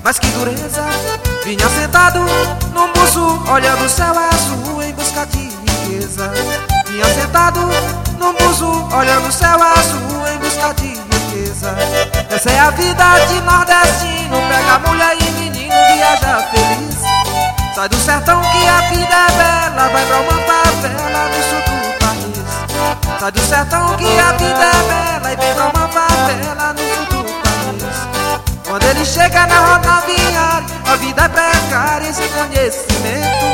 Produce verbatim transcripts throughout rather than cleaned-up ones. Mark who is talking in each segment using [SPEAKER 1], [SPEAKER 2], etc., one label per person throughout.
[SPEAKER 1] mas que dureza. Vinha sentado num buço, olhando o céu azul em busca de riqueza. Vinha sentado num buço, olhando o céu azul em busca de riqueza. Essa é a vida de nordestino, pega mulher e menino, viaja feliz. Sai do sertão que a vida é bela, vai pra uma favela no sul do país. Sai do sertão que a vida é bela e vem pra uma favela no sul do país. Quando ele chega na rodoviária, a vida é precária, esse conhecimento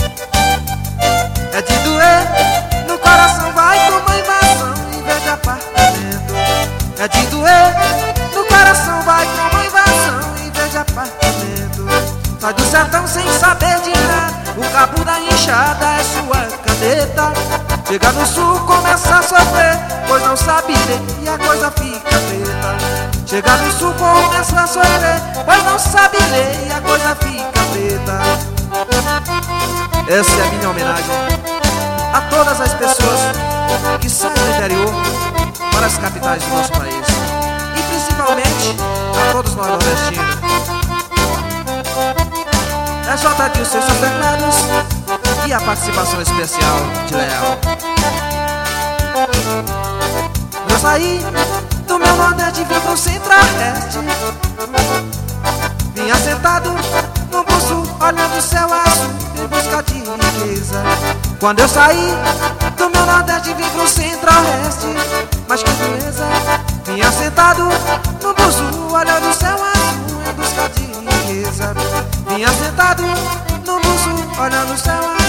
[SPEAKER 1] é de doer, no coração vai com uma invasão em vez de apartamento. É de doer, no coração vai com uma invasão em vez de apartamento. Sai do sertão sem saber de nada, o cabo da enxada é sua caneta. Chega no sul, começa a sofrer, pois não sabe ler e a coisa fica preta. Chega no sul, começa a sofrer, pois não sabe ler e a coisa fica preta. Essa é a minha homenagem a todas as pessoas que saem do interior para as capitais do nosso país, e principalmente a todos nós nordestinos. É J D seus teclados e a participação especial de Leal. Eu saí do meu Nordeste, vim pro Centro-Oeste. Vinha sentado no buço, olhando o céu azul em busca de riqueza. Quando eu saí do meu Nordeste, vim pro Centro-Oeste, mas que beleza. Vinha sentado no buço, olhando o céu azul em busca de riqueza. Vinha sentado no buço, olhando o céu azul.